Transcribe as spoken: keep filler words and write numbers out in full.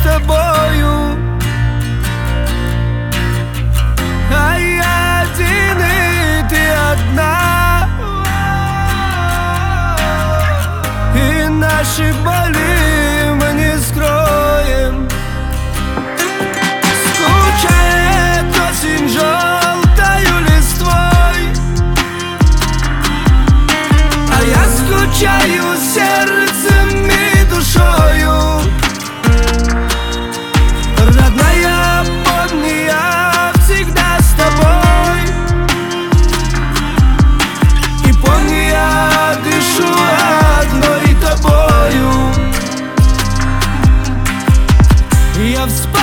с тобою. А я один, и ты одна, и наши боли мы не скроем. Скучает осень желтою листвой, а я скучаю сердцем и душою. Родная, помни, я всегда с тобой. И помни, я дышу одной тобою. Я вспомню